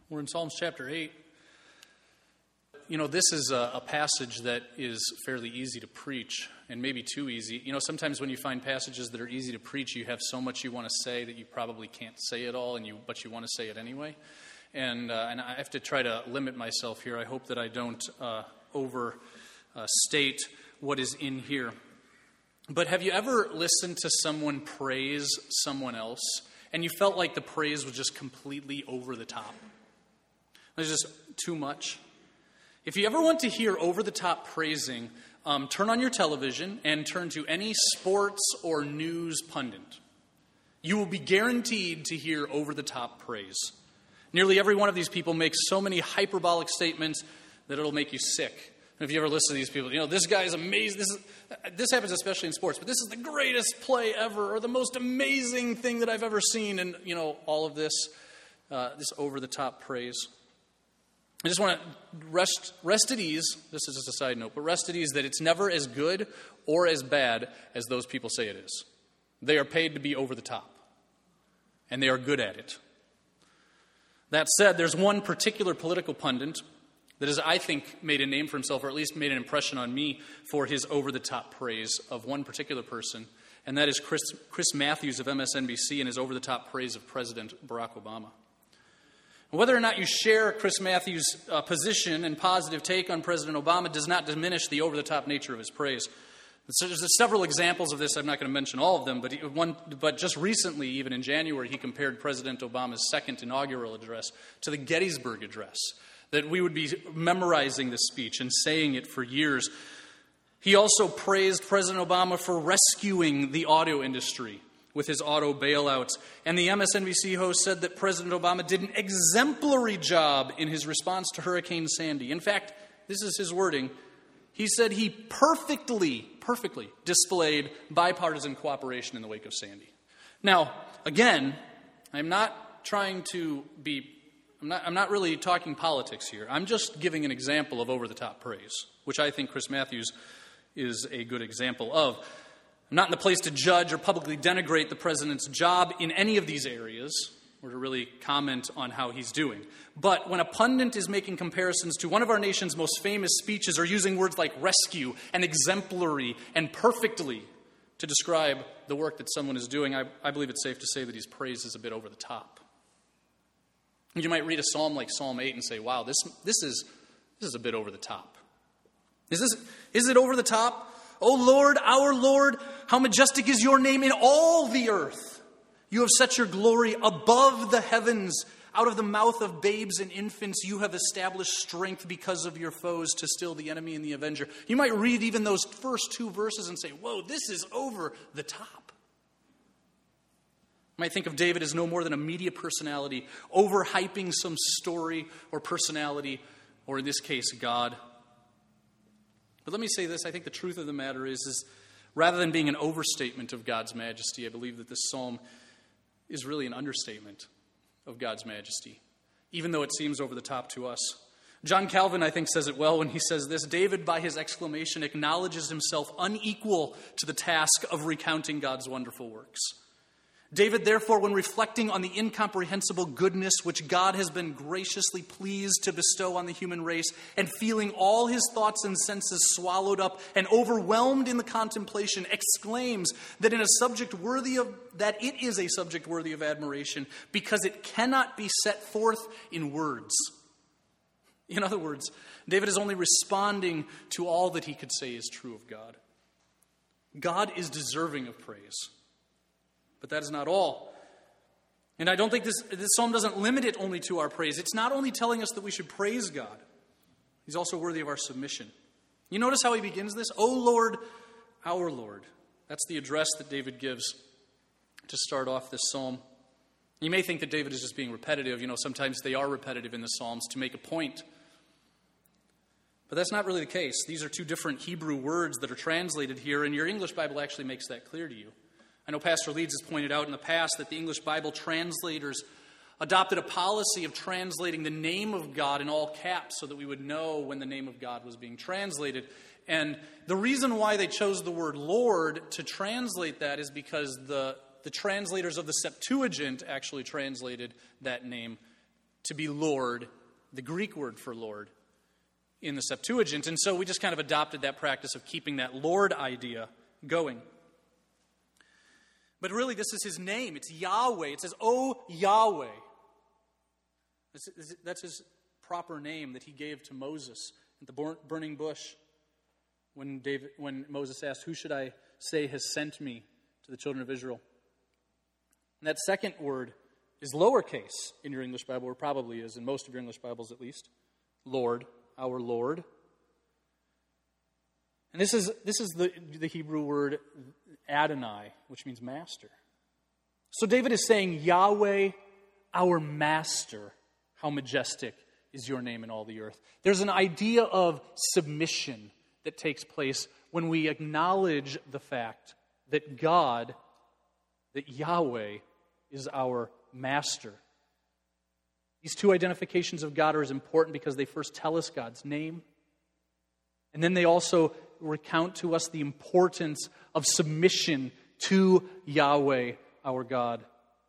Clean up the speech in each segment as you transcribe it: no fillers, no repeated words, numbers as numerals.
We're in Psalms chapter 8. You know, this is a passage that is fairly easy to preach, and maybe too easy. You know, sometimes when you find passages that are easy to preach, you have so much you want to say that you probably can't say it all, but you want to say it anyway. And I have to try to limit myself here. I hope that I don't overstate what is in here. But have you ever listened to someone praise someone else, and you felt like the praise was just completely over the top? There's just too much. If you ever want to hear over-the-top praising, turn on your television and turn to any sports or news pundit. You will be guaranteed to hear over-the-top praise. Nearly every one of these people makes so many hyperbolic statements that it'll make you sick. If you ever listen to these people, you know, this guy is amazing. This happens especially in sports, but this is the greatest play ever, or the most amazing thing that I've ever seen, and, you know, all of this over-the-top praise. I just want to rest at ease, this is just a side note, but rest at ease that it's never as good or as bad as those people say it is. They are paid to be over the top, and they are good at it. That said, there's one particular political pundit that has, I think, made a name for himself, or at least made an impression on me for his over-the-top praise of one particular person, and that is Chris Matthews of MSNBC and his over-the-top praise of President Barack Obama. Whether or not you share Chris Matthews' position and positive take on President Obama does not diminish the over-the-top nature of his praise. So there's several examples of this. I'm not going to mention all of them, but just recently, even in January, he compared President Obama's second inaugural address to the Gettysburg Address, that we would be memorizing this speech and saying it for years. He also praised President Obama for rescuing the auto industry with his auto bailouts. And the MSNBC host said that President Obama did an exemplary job in his response to Hurricane Sandy. In fact, this is his wording. He said he perfectly displayed bipartisan cooperation in the wake of Sandy. Now, again, I'm not really talking politics here. I'm just giving an example of over-the-top praise, which I think Chris Matthews is a good example of. I'm not in the place to judge or publicly denigrate the president's job in any of these areas or to really comment on how he's doing. But when a pundit is making comparisons to one of our nation's most famous speeches or using words like rescue and exemplary and perfectly to describe the work that someone is doing, I believe it's safe to say that his praise is a bit over the top. You might read a psalm like Psalm 8 and say, wow, this is a bit over the top. Is it over the top? O Lord, our Lord, how majestic is your name in all the earth. You have set your glory above the heavens. Out of the mouth of babes and infants, you have established strength because of your foes to still the enemy and the avenger. You might read even those first two verses and say, whoa, this is over the top. You might think of David as no more than a media personality, overhyping some story or personality, or in this case, God. But let me say this, I think the truth of the matter is rather than being an overstatement of God's majesty, I believe that this psalm is really an understatement of God's majesty, even though it seems over the top to us. John Calvin, I think, says it well when he says this: David, by his exclamation, acknowledges himself unequal to the task of recounting God's wonderful works. David, therefore, when reflecting on the incomprehensible goodness which God has been graciously pleased to bestow on the human race, and feeling all his thoughts and senses swallowed up and overwhelmed in the contemplation, exclaims that it is a subject worthy of admiration, because it cannot be set forth in words. In other words, David is only responding to all that he could say is true of God. God is deserving of praise. But that is not all. And I don't think this psalm doesn't limit it only to our praise. It's not only telling us that we should praise God. He's also worthy of our submission. You notice how he begins this? O Lord, our Lord. That's the address that David gives to start off this psalm. You may think that David is just being repetitive. You know, sometimes they are repetitive in the Psalms to make a point. But that's not really the case. These are two different Hebrew words that are translated here, and your English Bible actually makes that clear to you. I know Pastor Leeds has pointed out in the past that the English Bible translators adopted a policy of translating the name of God in all caps so that we would know when the name of God was being translated. And the reason why they chose the word Lord to translate that is because the translators of the Septuagint actually translated that name to be Lord, the Greek word for Lord, in the Septuagint. And so we just kind of adopted that practice of keeping that Lord idea going. But really, this is his name. It's Yahweh. It says, "Oh, Yahweh." That's his proper name that he gave to Moses at the burning bush when Moses asked, "Who should I say has sent me to the children of Israel?" And that second word is lowercase in your English Bible, or probably is in most of your English Bibles at least. Lord, our Lord. And this is the Hebrew word Adonai, which means master. So David is saying, Yahweh, our master, how majestic is your name in all the earth. There's an idea of submission that takes place when we acknowledge the fact that that Yahweh is our master. These two identifications of God are as important because they first tell us God's name, and then they also recount to us the importance of submission to Yahweh, our God.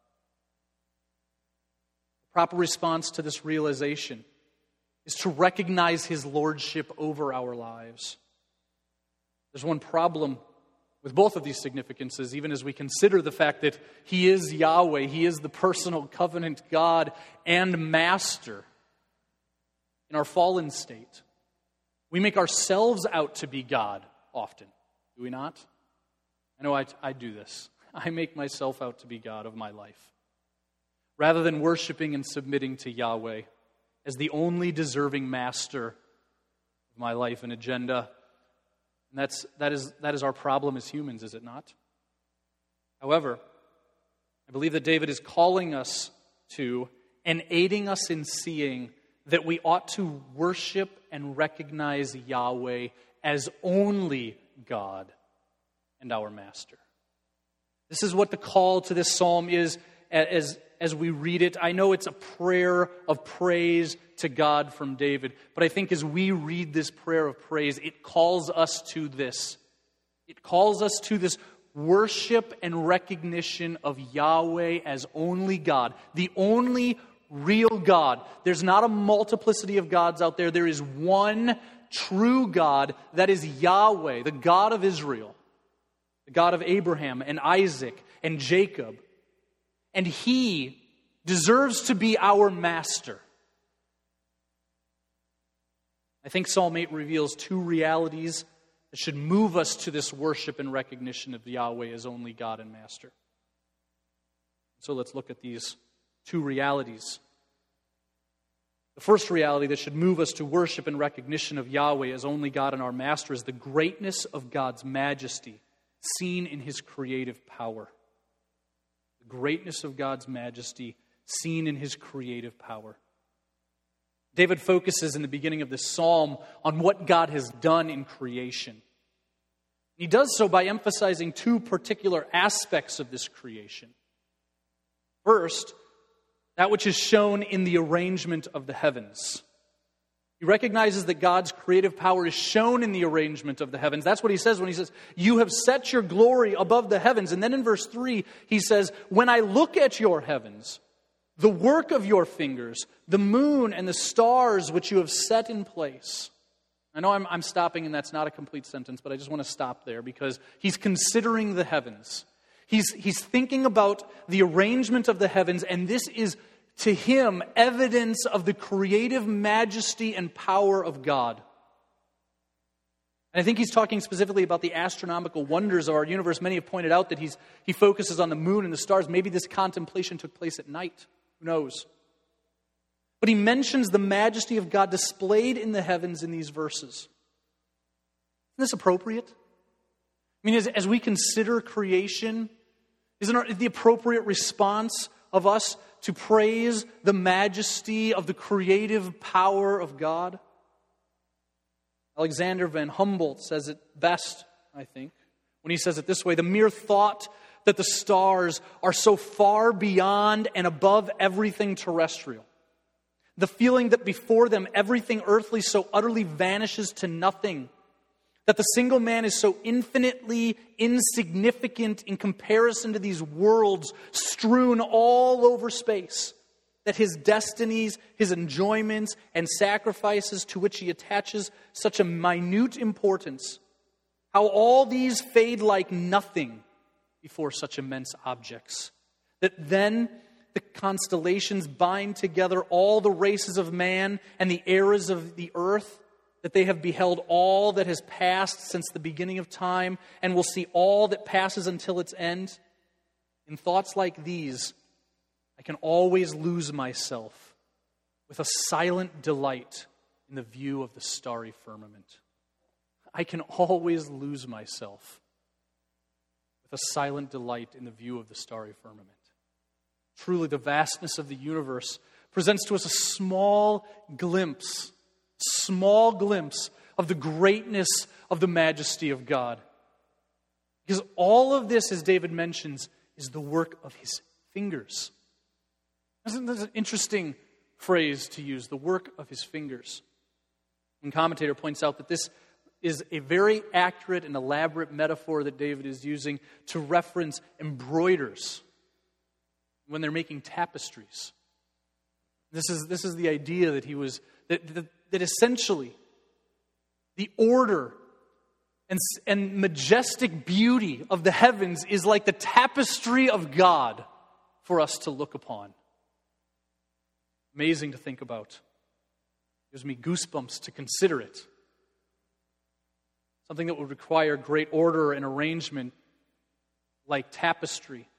The proper response to this realization is to recognize his lordship over our lives. There's one problem with both of these significances, even as we consider the fact that he is Yahweh, he is the personal covenant God and master in our fallen state. We make ourselves out to be God often, do we not? I know I do this. I make myself out to be God of my life, rather than worshiping and submitting to Yahweh as the only deserving master of my life and agenda. And that is our problem as humans, is it not? However, I believe that David is calling us to and aiding us in seeing that we ought to worship and recognize Yahweh as only God and our master. This is what the call to this psalm is as we read it. I know it's a prayer of praise to God from David, but I think as we read this prayer of praise, it calls us to this. It calls us to this worship and recognition of Yahweh as only God, the only real God. There's not a multiplicity of gods out there. There is one true God, that is Yahweh, the God of Israel, the God of Abraham and Isaac and Jacob. And he deserves to be our master. I think Psalm 8 reveals two realities that should move us to this worship and recognition of Yahweh as only God and master. So let's look at these two realities. The first reality that should move us to worship and recognition of Yahweh as only God and our master is the greatness of God's majesty seen in his creative power. The greatness of God's majesty seen in his creative power. David focuses in the beginning of this psalm on what God has done in creation. He does so by emphasizing two particular aspects of this creation. First, that which is shown in the arrangement of the heavens. He recognizes that God's creative power is shown in the arrangement of the heavens. That's what he says when he says, "You have set your glory above the heavens." And then in verse 3, he says, "When I look at your heavens, the work of your fingers, the moon and the stars which you have set in place." I know I'm stopping, and that's not a complete sentence, but I just want to stop there because he's considering the heavens. He's thinking about the arrangement of the heavens, and this is, to him, evidence of the creative majesty and power of God. And I think he's talking specifically about the astronomical wonders of our universe. Many have pointed out that he focuses on the moon and the stars. Maybe this contemplation took place at night. Who knows? But he mentions the majesty of God displayed in the heavens in these verses. Isn't this appropriate? I mean, as we consider creation, isn't it the appropriate response of us to praise the majesty of the creative power of God? Alexander van Humboldt says it best, I think, when he says it this way: "The mere thought that the stars are so far beyond and above everything terrestrial, the feeling that before them everything earthly so utterly vanishes to nothing, that the single man is so infinitely insignificant in comparison to these worlds strewn all over space, that his destinies, his enjoyments, and sacrifices to which he attaches such a minute importance, how all these fade like nothing before such immense objects, that then the constellations bind together all the races of man and the eras of the earth, that they have beheld all that has passed since the beginning of time and will see all that passes until its end. In thoughts like these, I can always lose myself with a silent delight in the view of the starry firmament. I can always lose myself with a silent delight in the view of the starry firmament. Truly, the vastness of the universe presents to us a small glimpse of the greatness of the majesty of God. Because all of this, as David mentions, is the work of his fingers. Isn't that an interesting phrase to use, the work of his fingers? One commentator points out that this is a very accurate and elaborate metaphor that David is using to reference embroiders when they're making tapestries. This is the idea that he was that essentially the order and majestic beauty of the heavens is like the tapestry of God for us to look upon. Amazing to think about. Gives me goosebumps to consider it. Something that would require great order and arrangement, like tapestry,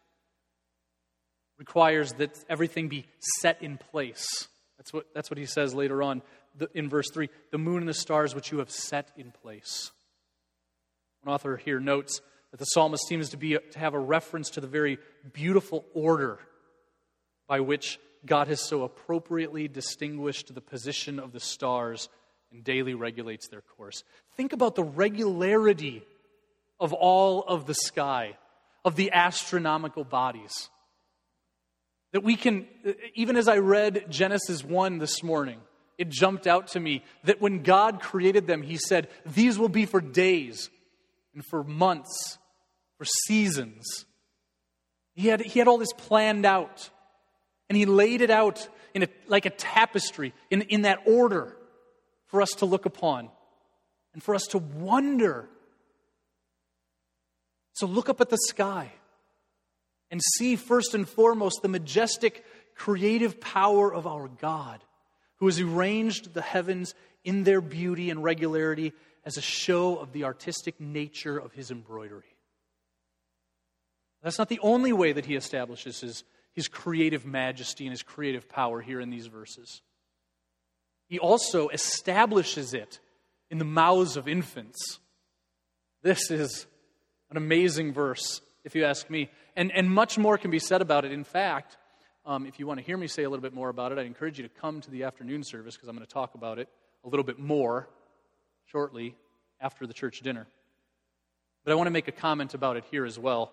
requires that everything be set in place. That's what he says later on in verse 3, the moon and the stars which you have set in place. One author here notes that the psalmist seems to have a reference to the very beautiful order by which God has so appropriately distinguished the position of the stars and daily regulates their course. Think about the regularity of all of the sky, of the astronomical bodies. That we can, even as I read Genesis 1 this morning, it jumped out to me that when God created them, he said, these will be for days and for months, for seasons. He had all this planned out. And he laid it out like a tapestry, in that order for us to look upon and for us to wonder. So look up at the sky and see first and foremost the majestic creative power of our God, who has arranged the heavens in their beauty and regularity as a show of the artistic nature of his embroidery. That's not the only way that he establishes his creative majesty and his creative power here in these verses. He also establishes it in the mouths of infants. This is an amazing verse, if you ask me. And much more can be said about it. In fact, if you want to hear me say a little bit more about it, I encourage you to come to the afternoon service because I'm going to talk about it a little bit more shortly after the church dinner. But I want to make a comment about it here as well.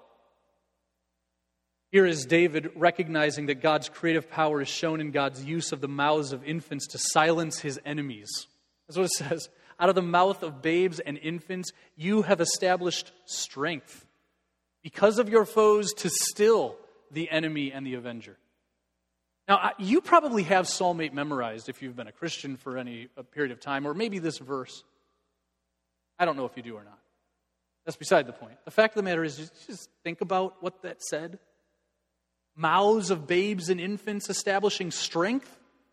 Here is David recognizing that God's creative power is shown in God's use of the mouths of infants to silence his enemies. That's what it says. Out of the mouth of babes and infants, you have established strength because of your foes to still the enemy and the avenger. Now, you probably have Psalm 8 memorized if you've been a Christian for a period of time, or maybe this verse. I don't know if you do or not. That's beside the point. The fact of the matter is, just think about what that said. Mouths of babes and infants establishing strength.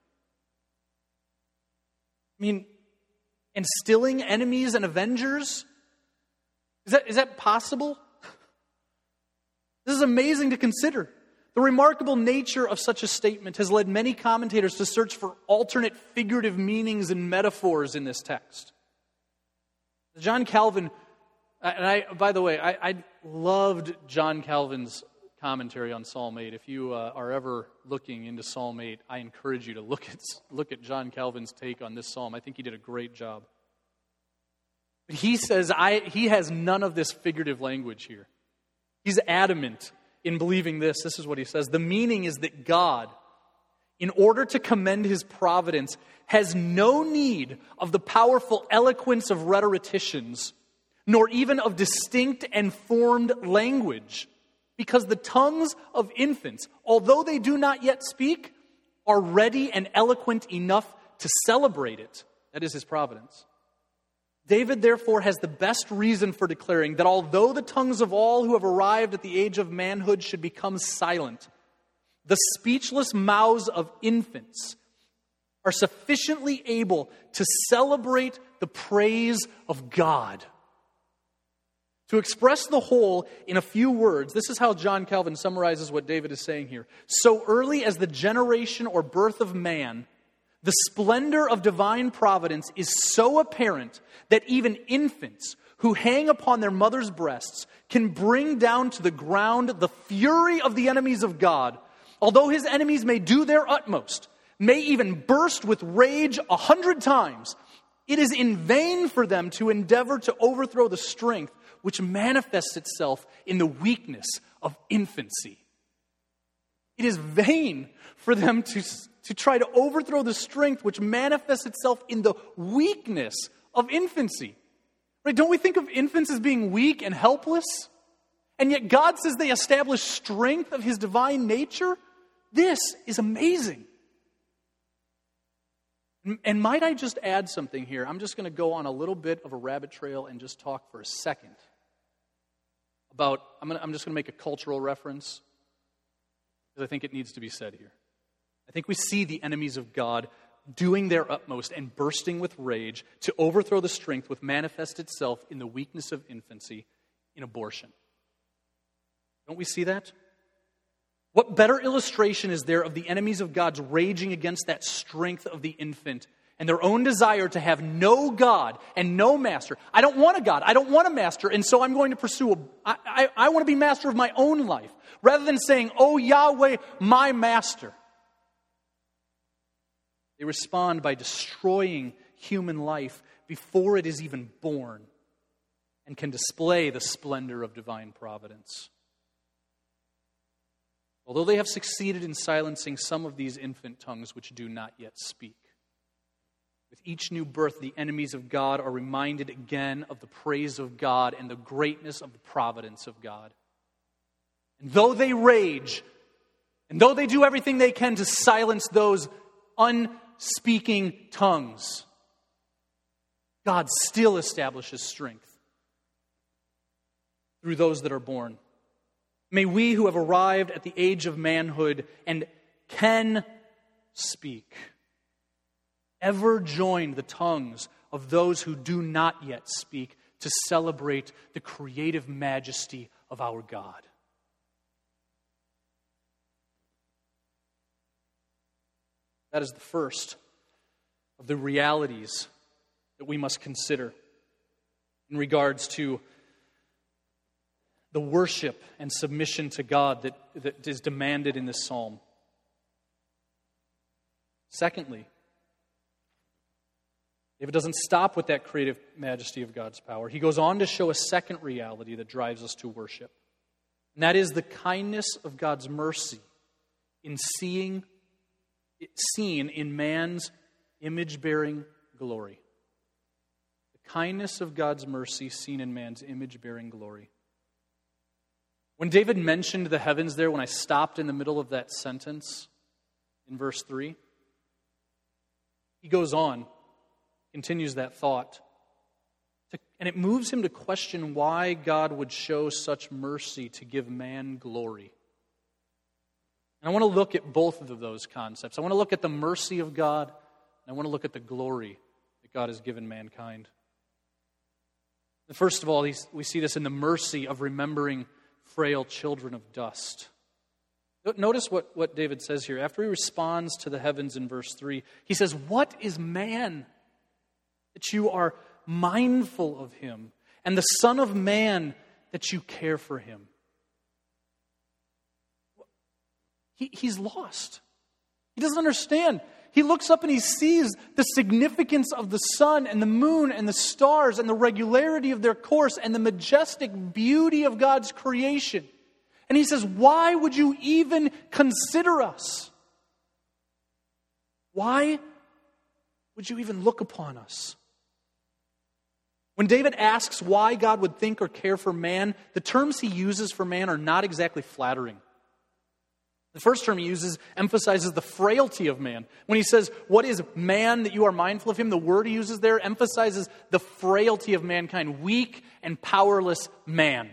I mean, and stilling enemies and avengers. Is that possible? This is amazing to consider. The remarkable nature of such a statement has led many commentators to search for alternate figurative meanings and metaphors in this text. John Calvin, and by the way, I loved John Calvin's commentary on Psalm 8. If you are ever looking into Psalm 8, I encourage you to look at John Calvin's take on this psalm. I think he did a great job. But he says he has none of this figurative language here. He's adamant in believing this. This is what he says. The meaning is that God, in order to commend his providence, has no need of the powerful eloquence of rhetoricians, nor even of distinct and formed language, because the tongues of infants, although they do not yet speak, are ready and eloquent enough to celebrate it. That is his providence. David, therefore, has the best reason for declaring that although the tongues of all who have arrived at the age of manhood should become silent, the speechless mouths of infants are sufficiently able to celebrate the praise of God. To express the whole in a few words, this is how John Calvin summarizes what David is saying here. So early as the generation or birth of man, the splendor of divine providence is so apparent that even infants who hang upon their mother's breasts can bring down to the ground the fury of the enemies of God, although his enemies may do their utmost, may even burst with rage 100 times. It is in vain for them to endeavor to overthrow the strength which manifests itself in the weakness of infancy. It is vain for them to try to overthrow the strength which manifests itself in the weakness of infancy. Right? Don't we think of infants as being weak and helpless? And yet God says they establish strength of his divine nature? This is amazing. And might I just add something here? I'm just going to go on a little bit of a rabbit trail and just talk for a second about, I'm just going to make a cultural reference because I think it needs to be said here. I think we see the enemies of God doing their utmost and bursting with rage to overthrow the strength which manifests itself in the weakness of infancy, in abortion. Don't we see that? What better illustration is there of the enemies of God's raging against that strength of the infant and their own desire to have no God and no master? I don't want a God. I don't want a master. And so I'm going to pursue I want to be master of my own life. Rather than saying, "Oh Yahweh, my master." They respond by destroying human life before it is even born and can display the splendor of divine providence. Although they have succeeded in silencing some of these infant tongues which do not yet speak, with each new birth, the enemies of God are reminded again of the praise of God and the greatness of the providence of God. And though they rage, and though they do everything they can to silence those unspeaking tongues, God still establishes strength through those that are born. May we who have arrived at the age of manhood and can speak ever join the tongues of those who do not yet speak to celebrate the creative majesty of our God. That is the first of the realities that we must consider in regards to the worship and submission to God that is demanded in this psalm. Secondly, David doesn't stop with that creative majesty of God's power. He goes on to show a second reality that drives us to worship. And that is the kindness of God's mercy in seen in man's image-bearing glory. The kindness of God's mercy seen in man's image-bearing glory. When David mentioned the heavens there, when I stopped in the middle of that sentence in verse 3, he goes on, continues that thought, and it moves him to question why God would show such mercy to give man glory. And I want to look at both of those concepts. I want to look at the mercy of God, and I want to look at the glory that God has given mankind. And first of all, we see this in the mercy of remembering frail children of dust. Notice what David says here. After he responds to the heavens in verse 3, he says, "What is man that you are mindful of him, and the Son of Man that you care for him?" He's lost. He doesn't understand. He looks up and he sees the significance of the sun and the moon and the stars and the regularity of their course and the majestic beauty of God's creation. And he says, why would you even consider us? Why would you even look upon us? When David asks why God would think or care for man, the terms he uses for man are not exactly flattering. The first term he uses emphasizes the frailty of man. When he says, what is man that you are mindful of him? The word he uses there emphasizes the frailty of mankind, weak and powerless man.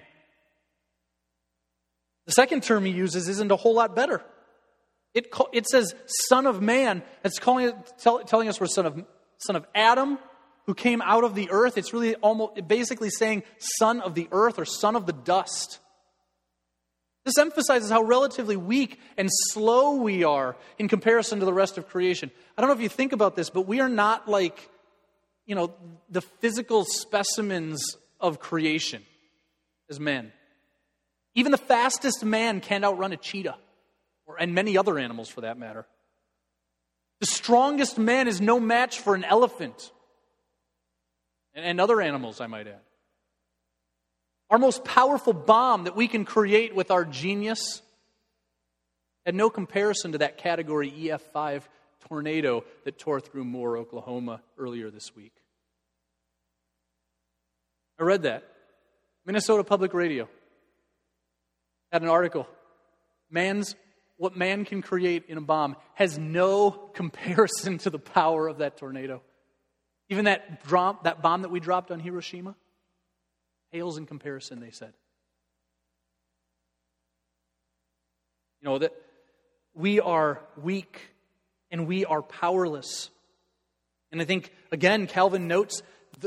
The second term he uses isn't a whole lot better. It says son of man. It's telling us we're son of Adam, who came out of the earth. It's really basically saying son of the earth or son of the dust. This emphasizes how relatively weak and slow we are in comparison to the rest of creation. I don't know if you think about this, but we are not like, the physical specimens of creation as men. Even the fastest man can't outrun a cheetah, and many other animals for that matter. The strongest man is no match for an elephant, and other animals, I might add. Our most powerful bomb that we can create with our genius had no comparison to that Category EF5 tornado that tore through Moore, Oklahoma earlier this week. I read that. Minnesota Public Radio had an article. What man can create in a bomb has no comparison to the power of that tornado. Even that bomb that we dropped on Hiroshima pales in comparison, they said. That we are weak and we are powerless. And I think, again, Calvin notes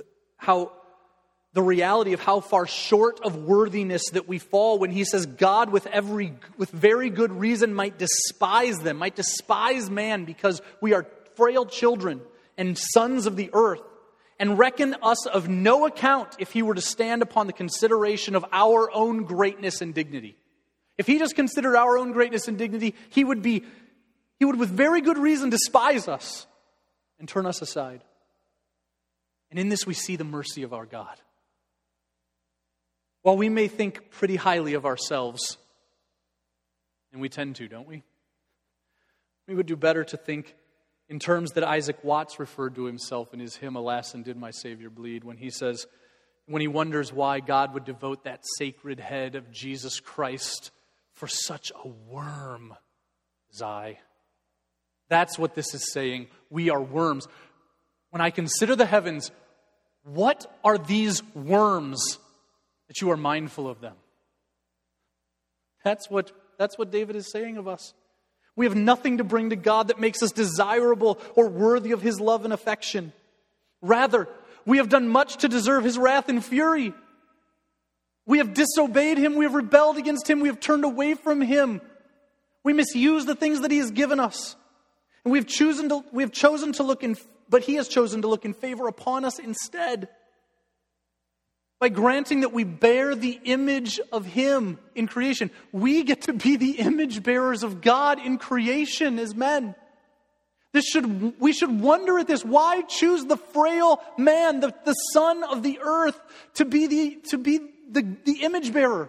the reality of how far short of worthiness that we fall when he says God with very good reason might despise them, might despise man because we are frail children and sons of the earth, and reckon us of no account if he were to stand upon the consideration of our own greatness and dignity. If he just considered our own greatness and dignity, he would with very good reason despise us and turn us aside. And in this we see the mercy of our God. While we may think pretty highly of ourselves, and we tend to, don't we? We would do better to think in terms that Isaac Watts referred to himself in his hymn, Alas, and Did My Savior Bleed, when he wonders why God would devote that sacred head of Jesus Christ for such a worm as I. That's what this is saying. We are worms. When I consider the heavens, what are these worms that you are mindful of them? That's what David is saying of us. We have nothing to bring to God that makes us desirable or worthy of his love and affection. Rather, we have done much to deserve his wrath and fury. We have disobeyed him. We have rebelled against him. We have turned away from him. We misuse the things that he has given us. And we have chosen to look in, but he has chosen to look in favor upon us instead. By granting that we bear the image of him in creation. We get to be the image bearers of God in creation as men. We should wonder at this. Why choose the frail man, the son of the earth, to be the image bearer?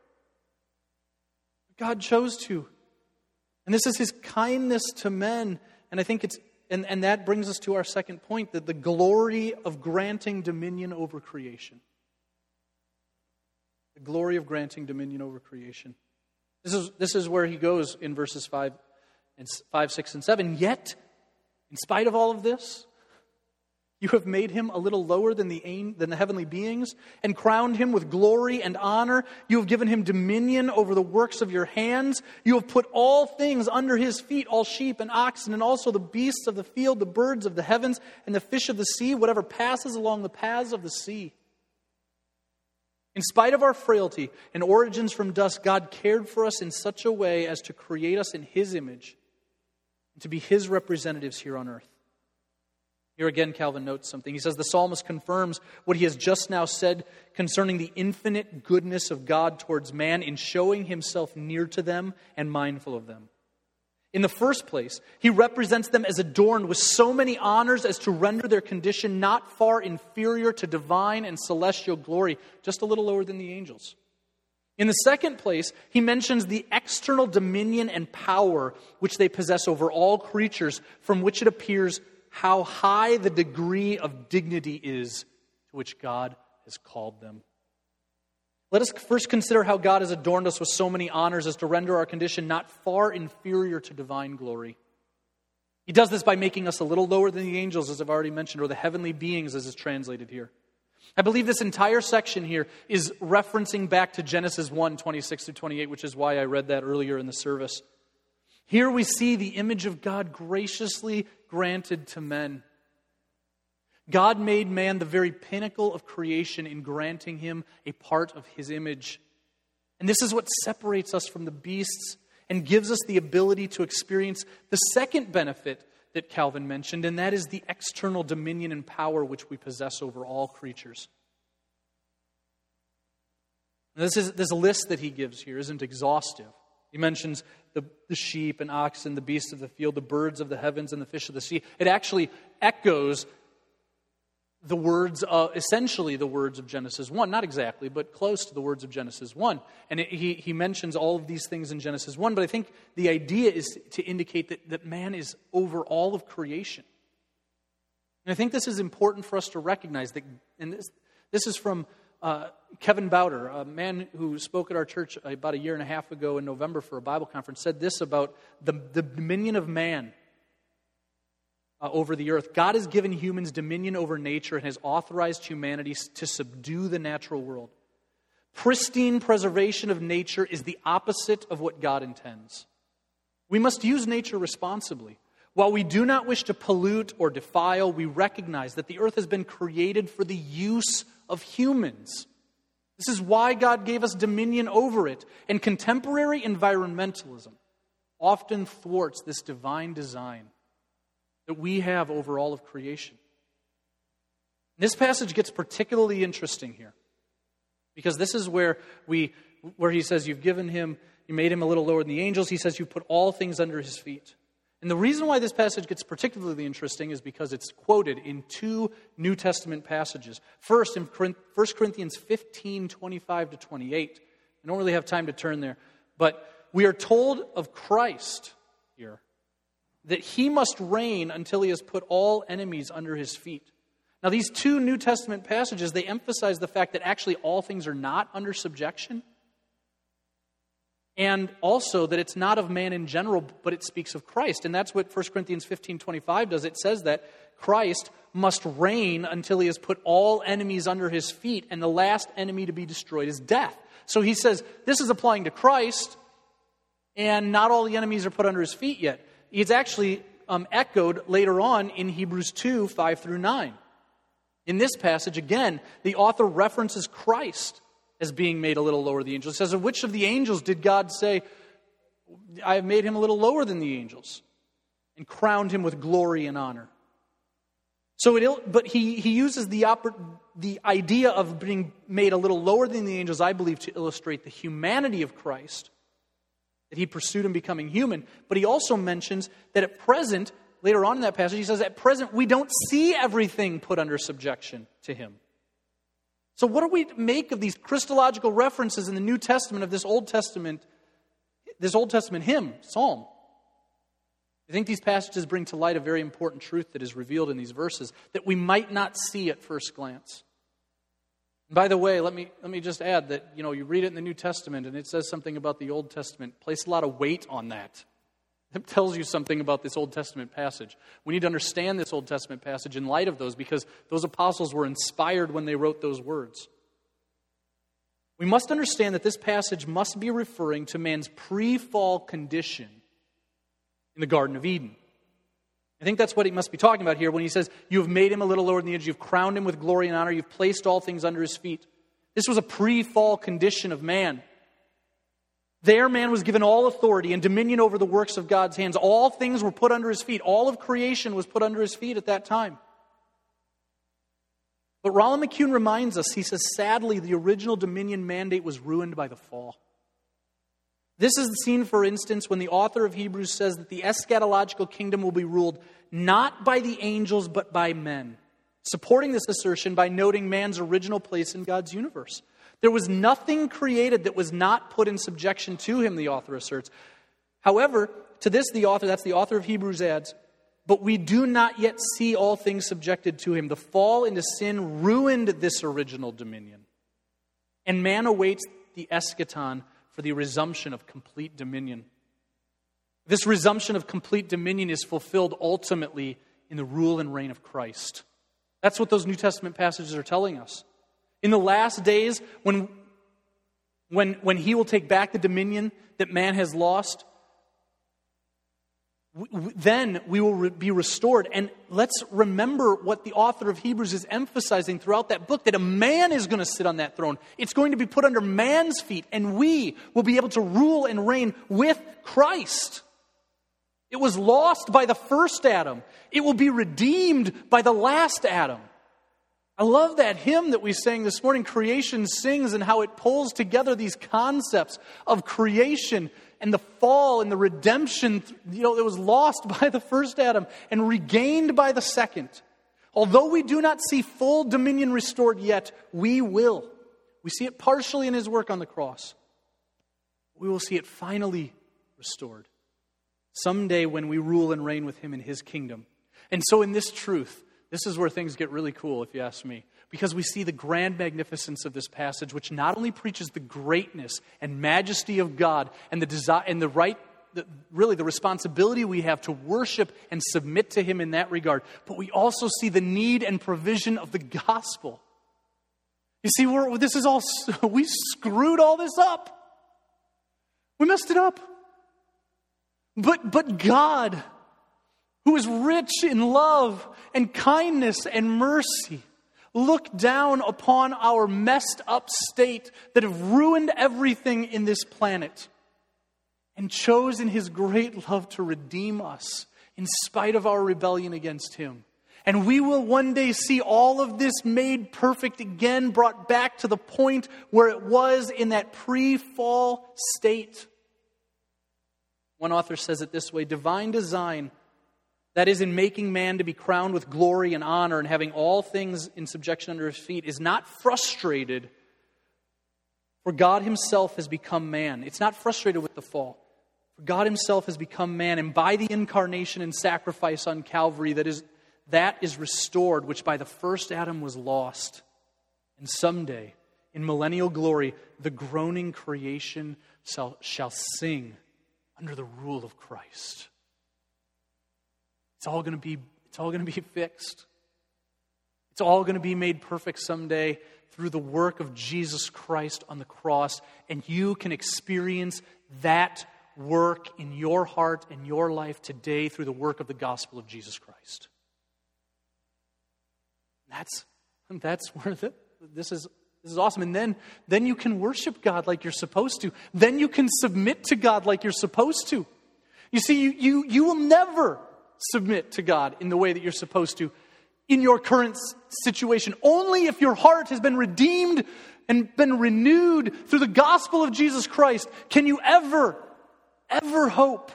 God chose to. And this is his kindness to men. And I think and that brings us to our second point, that the glory of granting dominion over creation. The glory of granting dominion over creation. This is where he goes in verses 5, 6, and 7. Yet, in spite of all of this, you have made him a little lower than the heavenly beings and crowned him with glory and honor. You have given him dominion over the works of your hands. You have put all things under his feet, all sheep and oxen, and also the beasts of the field, the birds of the heavens, and the fish of the sea, whatever passes along the paths of the sea. In spite of our frailty and origins from dust, God cared for us in such a way as to create us in his image and to be his representatives here on earth. Here again, Calvin notes something. He says the psalmist confirms what he has just now said concerning the infinite goodness of God towards man in showing himself near to them and mindful of them. In the first place, he represents them as adorned with so many honors as to render their condition not far inferior to divine and celestial glory, just a little lower than the angels. In the second place, he mentions the external dominion and power which they possess over all creatures, from which it appears how high the degree of dignity is to which God has called them. Let us first consider how God has adorned us with so many honors as to render our condition not far inferior to divine glory. He does this by making us a little lower than the angels, as I've already mentioned, or the heavenly beings, as is translated here. I believe this entire section here is referencing back to Genesis 1, 26 through 28, which is why I read that earlier in the service. Here we see the image of God graciously granted to men. God made man the very pinnacle of creation in granting him a part of his image. And this is what separates us from the beasts and gives us the ability to experience the second benefit that Calvin mentioned, and that is the external dominion and power which we possess over all creatures. This list that he gives here isn't exhaustive. He mentions the sheep and oxen, the beasts of the field, the birds of the heavens, and the fish of the sea. It actually echoes the words, essentially the words of Genesis 1. Not exactly, but close to the words of Genesis 1. And he mentions all of these things in Genesis 1, but I think the idea is to indicate that man is over all of creation. And I think this is important for us to recognize that, and this is from Kevin Bowder, a man who spoke at our church about a year and a half ago in November for a Bible conference, said this about the dominion of man over the earth. God has given humans dominion over nature and has authorized humanity to subdue the natural world. Pristine preservation of nature is the opposite of what God intends. We must use nature responsibly. While we do not wish to pollute or defile, we recognize that the earth has been created for the use of humans. This is why God gave us dominion over it. And contemporary environmentalism often thwarts this divine design that we have over all of creation. This passage gets particularly interesting here, because this is where he says you made him a little lower than the angels. He says you put all things under his feet. And the reason why this passage gets particularly interesting is because it's quoted in two New Testament passages. First, in 1 Corinthians 15, 25 to 28. I don't really have time to turn there, but we are told of Christ here that he must reign until he has put all enemies under his feet. Now, these two New Testament passages, they emphasize the fact that actually all things are not under subjection, and also that it's not of man in general, but it speaks of Christ. And that's what 1 Corinthians 15:25 does. It says that Christ must reign until he has put all enemies under his feet, and the last enemy to be destroyed is death. So he says this is applying to Christ, and not all the enemies are put under his feet yet. It's actually echoed later on in Hebrews 2, 5 through 9. In this passage, again, the author references Christ as being made a little lower than the angels. It says, of which of the angels did God say, I have made him a little lower than the angels, and crowned him with glory and honor? But he uses the idea of being made a little lower than the angels, I believe, to illustrate the humanity of Christ, that he pursued in becoming human. But he also mentions that at present, later on in that passage, he says, at present, we don't see everything put under subjection to him. So what do we make of these Christological references in the New Testament of this Old Testament hymn, psalm? I think these passages bring to light a very important truth that is revealed in these verses that we might not see at first glance. And by the way, let me just add that, you read it in the New Testament and it says something about the Old Testament. Place a lot of weight on that. It tells you something about this Old Testament passage. We need to understand this Old Testament passage in light of those, because those apostles were inspired when they wrote those words. We must understand that this passage must be referring to man's pre-fall condition in the Garden of Eden. I think that's what he must be talking about here when he says, you have made him a little lower than the angels, you've crowned him with glory and honor, you've placed all things under his feet. This was a pre-fall condition of man. There man was given all authority and dominion over the works of God's hands. All things were put under his feet. All of creation was put under his feet at that time. But Rollin McCune reminds us, he says, sadly, the original dominion mandate was ruined by the fall. This is the scene, for instance, when the author of Hebrews says that the eschatological kingdom will be ruled not by the angels, but by men, supporting this assertion by noting man's original place in God's universe. There was nothing created that was not put in subjection to him, the author asserts. However, to this that's the author of Hebrews adds, but we do not yet see all things subjected to him. The fall into sin ruined this original dominion. And man awaits the eschaton for the resumption of complete dominion. This resumption of complete dominion is fulfilled ultimately in the rule and reign of Christ. That's what those New Testament passages are telling us. In the last days, when he will take back the dominion that man has lost, then we will be restored. And let's remember what the author of Hebrews is emphasizing throughout that book, that a man is going to sit on that throne. It's going to be put under man's feet, and we will be able to rule and reign with Christ. It was lost by the first Adam. It will be redeemed by the last Adam. I love that hymn that we sang this morning, Creation Sings, and how it pulls together these concepts of creation and the fall and the redemption, that was lost by the first Adam and regained by the second. Although we do not see full dominion restored yet, we will. We see it partially in his work on the cross. We will see it finally restored someday when we rule and reign with him in his kingdom. And so in this truth, this is where things get really cool, if you ask me, because we see the grand magnificence of this passage, which not only preaches the greatness and majesty of God and the desire and the right, really the responsibility we have to worship and submit to him in that regard, but we also see the need and provision of the gospel. You see, we screwed all this up. We messed it up. But God, who is rich in love and kindness and mercy, looked down upon our messed up state that have ruined everything in this planet and chose in his great love to redeem us in spite of our rebellion against him. And we will one day see all of this made perfect again, brought back to the point where it was in that pre-fall state. One author says it this way: divine design, that is, in making man to be crowned with glory and honor and having all things in subjection under his feet, is not frustrated, for God himself has become man. It's not frustrated with the fall. For God himself has become man, and by the incarnation and sacrifice on Calvary, that is restored, which by the first Adam was lost. And someday, in millennial glory, the groaning creation shall sing under the rule of Christ. It's all going to be fixed. It's all going to be made perfect someday through the work of Jesus Christ on the cross, and you can experience that work in your heart and your life today through the work of the gospel of Jesus Christ. That's where this is awesome. And then you can worship God like you're supposed to. Then you can submit to God like you're supposed to. You see, you will never submit to God in the way that you're supposed to in your current situation. Only if your heart has been redeemed and been renewed through the gospel of Jesus Christ can you ever hope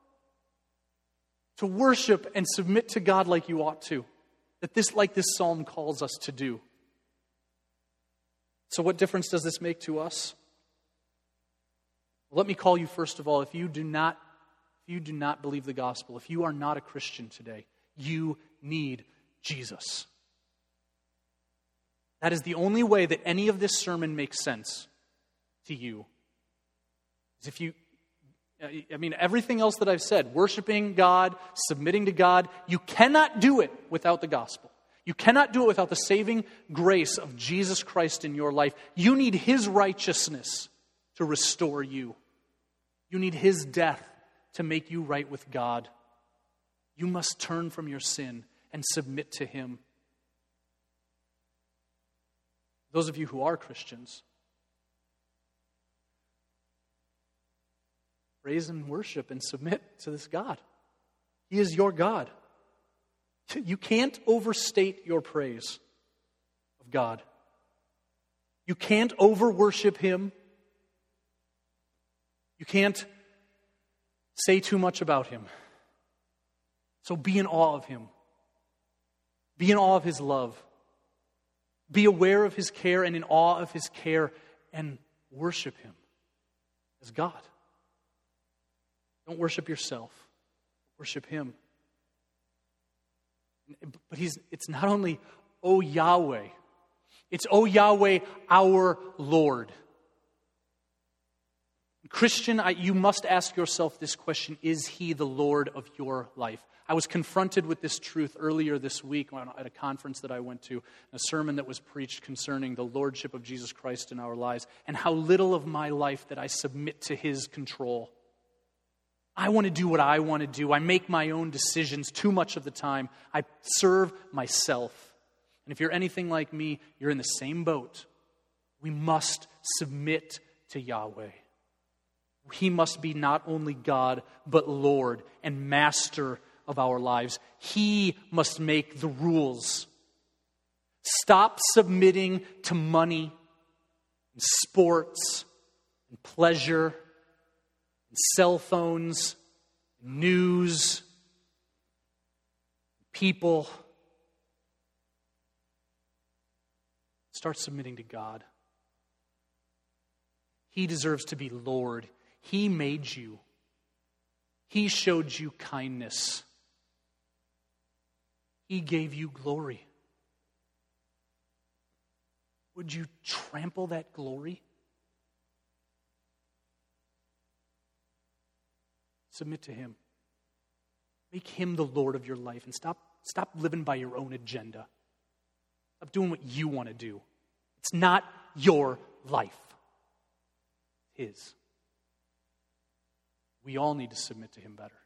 to worship and submit to God like you ought to. Like this psalm calls us to do. So what difference does this make to us? Well, let me call you, first of all, if you do not believe the gospel, if you are not a Christian today, you need Jesus. That is the only way that any of this sermon makes sense to you. Is everything else that I've said, worshiping God, submitting to God, you cannot do it without the gospel. You cannot do it without the saving grace of Jesus Christ in your life. You need his righteousness to restore you. You need his death to make you right with God. You must turn from your sin and submit to him. Those of you who are Christians, praise and worship and submit to this God. He is your God. You can't overstate your praise of God. You can't over-worship him. You can't say too much about him. So be in awe of him. Be in awe of his love. Be aware of his care and in awe of his care, and worship him as God. Don't worship yourself. Worship him. But it's not only, oh Yahweh, It's, O Yahweh, our Lord. Christian, you must ask yourself this question: is He the Lord of your life? I was confronted with this truth earlier this week at a conference that I went to, a sermon that was preached concerning the lordship of Jesus Christ in our lives, and how little of my life that I submit to His control. I want to do what I want to do. I make my own decisions too much of the time. I serve myself. And if you're anything like me, you're in the same boat. We must submit to Yahweh. He must be not only God, but Lord and Master of our lives. He must make the rules. Stop submitting to money, and sports, and pleasure, and cell phones, and news, and people. Start submitting to God. He deserves to be Lord. He made you. He showed you kindness. He gave you glory. Would you trample that glory? Submit to Him. Make Him the Lord of your life, and stop living by your own agenda. Stop doing what you want to do. It's not your life. His. We all need to submit to Him better.